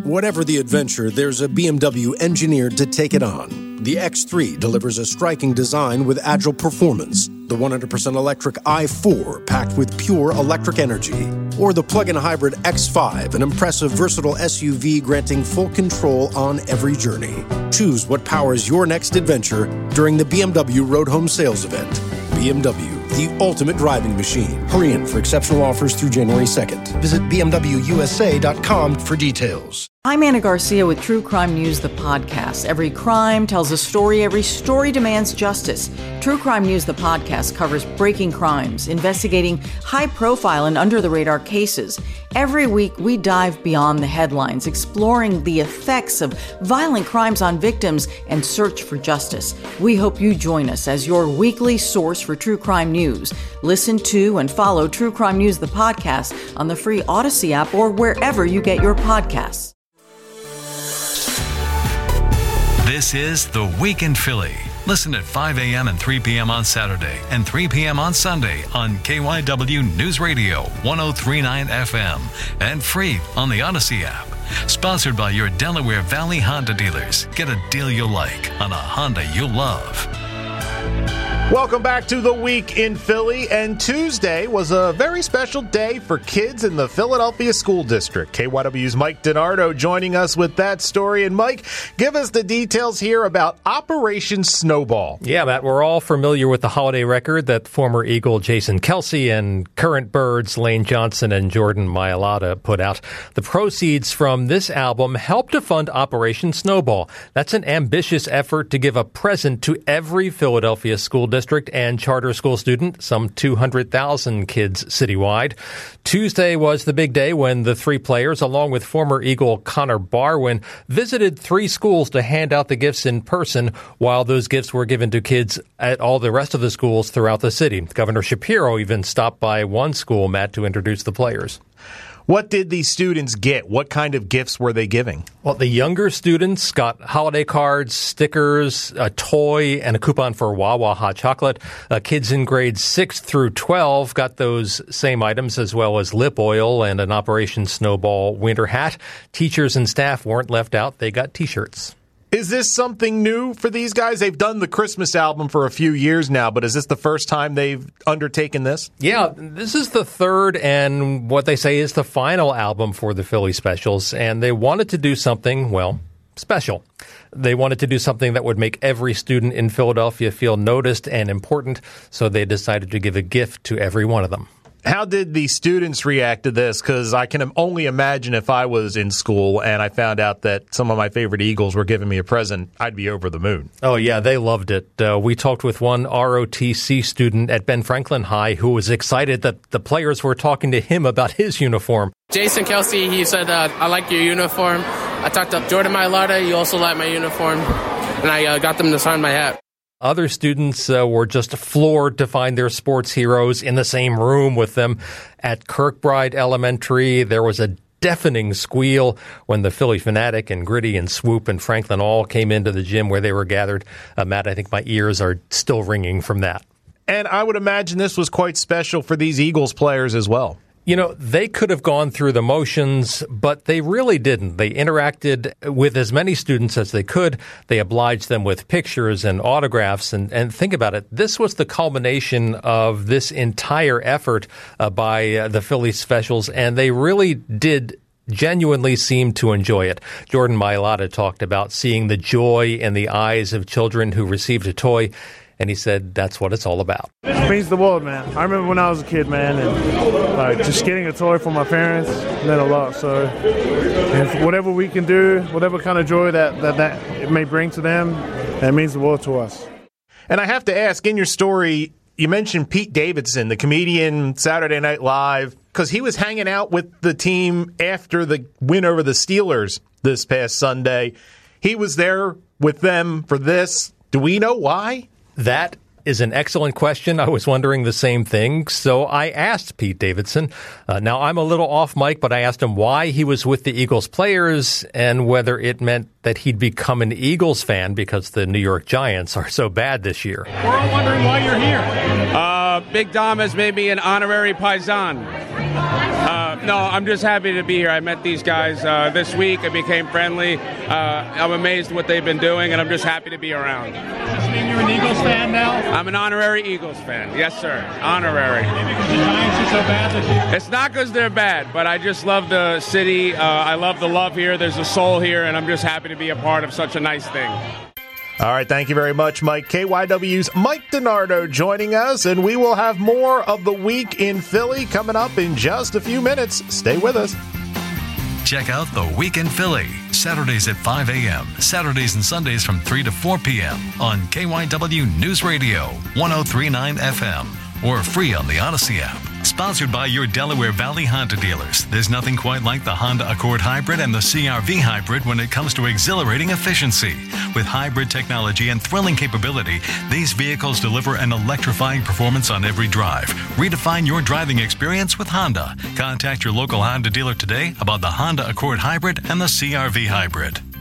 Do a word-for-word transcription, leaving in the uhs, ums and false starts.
Whatever the adventure, there's a B M W engineered to take it on. The X three delivers a striking design with agile performance. The one hundred percent electric i four, packed with pure electric energy. Or the plug-in hybrid X five, an impressive, versatile S U V granting full control on every journey. Choose what powers your next adventure during the B M W Road Home Sales Event. B M W, the ultimate driving machine. Hurry in for exceptional offers through January second. Visit b m w u s a dot com for details. I'm Anna Garcia with True Crime News, the podcast. Every crime tells a story. Every story demands justice. True Crime News, the podcast, covers breaking crimes, investigating high-profile and under-the-radar cases. Every week, we dive beyond the headlines, exploring the effects of violent crimes on victims and search for justice. We hope you join us as your weekly source for true crime news. Listen to and follow True Crime News, the podcast, on the free Odyssey app or wherever you get your podcasts. This is The Week in Philly. Listen at five a.m. and three p.m. on Saturday and three p.m. on Sunday on K Y W News Radio one oh three point nine F M and free on the Odyssey app. Sponsored by your Delaware Valley Honda dealers. Get a deal you'll like on a Honda you'll love. Welcome back to The Week in Philly, and Tuesday was a very special day for kids in the Philadelphia School District. K Y W's Mike DiNardo joining us with that story. And Mike, give us the details here about Operation Snowball. Yeah, Matt, we're all familiar with the holiday record that former Eagle Jason Kelce and current Birds Lane Johnson and Jordan Mailata put out. The proceeds from this album helped to fund Operation Snowball. That's an ambitious effort to give a present to every Philadelphia school district and charter school student, some two hundred thousand kids citywide. Tuesday was the big day when the three players, along with former Eagle Connor Barwin, visited three schools to hand out the gifts in person, while those gifts were given to kids at all the rest of the schools throughout the city. Governor Shapiro even stopped by one school, Matt, to introduce the players. What did these students get? What kind of gifts were they giving? Well, the younger students got holiday cards, stickers, a toy, and a coupon for Wawa hot chocolate. Uh, kids in grades six through twelve got those same items, as well as lip oil and an Operation Snowball winter hat. Teachers and staff weren't left out. They got T-shirts. Is this something new for these guys? They've done the Christmas album for a few years now, but is this the first time they've undertaken this? Yeah, this is the third and what they say is the final album for the Philly Specials, and they wanted to do something, well, special. They wanted to do something that would make every student in Philadelphia feel noticed and important, so they decided to give a gift to every one of them. How did the students react to this? Because I can only imagine if I was in school and I found out that some of my favorite Eagles were giving me a present, I'd be over the moon. Oh, yeah, they loved it. Uh, we talked with one R O T C student at Ben Franklin High who was excited that the players were talking to him about his uniform. Jason Kelce, he said, uh, I like your uniform. I talked to Jordan Mailata, you also like my uniform. And I uh, got them to sign my hat. Other students uh, were just floored to find their sports heroes in the same room with them. At Kirkbride Elementary, there was a deafening squeal when the Philly Fanatic and Gritty and Swoop and Franklin all came into the gym where they were gathered. Uh, Matt, I think my ears are still ringing from that. And I would imagine this was quite special for these Eagles players as well. You know, they could have gone through the motions, but they really didn't. They interacted with as many students as they could. They obliged them with pictures and autographs. And, and think about it. This was the culmination of this entire effort uh, by uh, the Philly Specials, and they really did genuinely seem to enjoy it. Jordan Mailata talked about seeing the joy in the eyes of children who received a toy. And he said that's what it's all about. It means the world, man. I remember when I was a kid, man, and like just getting a toy from my parents meant a lot. So and whatever we can do, whatever kind of joy that, that, that it may bring to them, that means the world to us. And I have to ask, in your story, you mentioned Pete Davidson, the comedian, Saturday Night Live, because he was hanging out with the team after the win over the Steelers this past Sunday. He was there with them for this. Do we know why? That is an excellent question. I was wondering the same thing. So I asked Pete Davidson. Uh, now, I'm a little off mic, but I asked him why he was with the Eagles players and whether it meant that he'd become an Eagles fan because the New York Giants are so bad this year. We're all wondering why you're here. Uh, Big Dom has made me an honorary Paisan. Uh, no, I'm just happy to be here. I met these guys uh, this week. I became friendly. Uh, I'm amazed what they've been doing, and I'm just happy to be around. Does this mean you're an Eagles fan now? I'm an honorary Eagles fan. Yes, sir. Honorary. Maybe because the Giants are so bad this year? It's not because they're bad, but I just love the city. Uh, I love the love here. There's a soul here, and I'm just happy to be a part of such a nice thing. All right, thank you very much, Mike. K Y W's Mike DiNardo joining us, and we will have more of the Week in Philly coming up in just a few minutes. Stay with us. Check out The Week in Philly, Saturdays at five a.m., Saturdays and Sundays from three to four p.m. on K Y W News Radio, one oh three point nine F M, or free on the Odyssey app. Sponsored by your Delaware Valley Honda dealers. There's nothing quite like the Honda Accord Hybrid and the C R V Hybrid when it comes to exhilarating efficiency. With hybrid technology and thrilling capability, these vehicles deliver an electrifying performance on every drive. Redefine your driving experience with Honda. Contact your local Honda dealer today about the Honda Accord Hybrid and the C R V Hybrid.